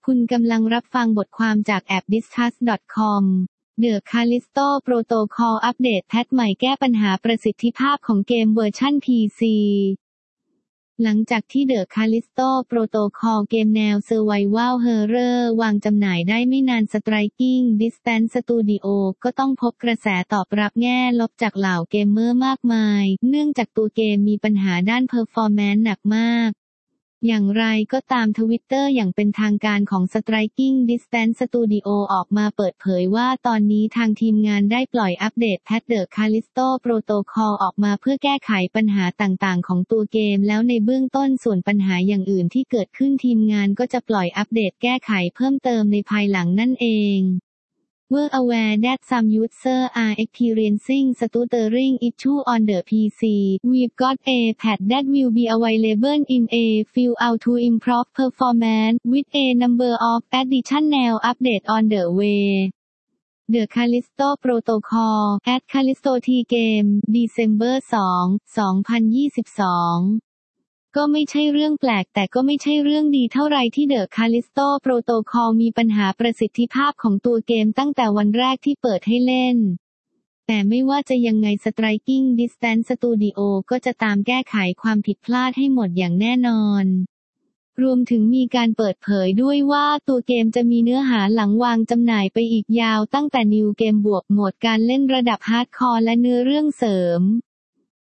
คุณกำลังรับฟังบทความจากแอป discuss.com The Callisto Protocol อัปเดตแพทใหม่แก้ปัญหาประสิทธิภาพของเกมเวอร์ชัน PC หลังจากที่ The Callisto Protocol เกมแนว Survival Horror วางจำหน่ายได้ไม่นาน Striking Distance Studio ก็ต้องพบกระแสตอบรับแง่ลบจากเหล่าเกมเมอร์มากมายเนื่องจากตัวเกมมีปัญหาด้าน Performance หนักมากอย่างไรก็ตาม Twitter อย่างเป็นทางการของ Striking Distance Studio ออกมาเปิดเผยว่าตอนนี้ทางทีมงานได้ปล่อยอัปเดตแพท The Callisto Protocol ออกมาเพื่อแก้ไขปัญหาต่างๆของตัวเกมแล้วในเบื้องต้นส่วนปัญหาอย่างอื่นที่เกิดขึ้นทีมงานก็จะปล่อยอัปเดตแก้ไขเพิ่มเติมในภายหลังนั่นเอง We're aware that some users are experiencing stuttering issue on the PC. We've got a patch that will be available in a few hours to improve performance, with a number of additional updates on the way. The Callisto Protocol at Callisto T Game December 2, 2022ก็ไม่ใช่เรื่องแปลกแต่ก็ไม่ใช่เรื่องดีเท่าไรที่ The Callisto Protocol มีปัญหาประสิทธิภาพของตัวเกมตั้งแต่วันแรกที่เปิดให้เล่นแต่ไม่ว่าจะยังไง Striking Distance Studio ก็จะตามแก้ไขความผิดพลาดให้หมดอย่างแน่นอนรวมถึงมีการเปิดเผยด้วยว่าตัวเกมจะมีเนื้อหาหลังวางจำหน่ายไปอีกยาวตั้งแต่ New Game บวกโหมดการเล่นระดับฮาร์ดคอร์และเนื้อเรื่องเสริม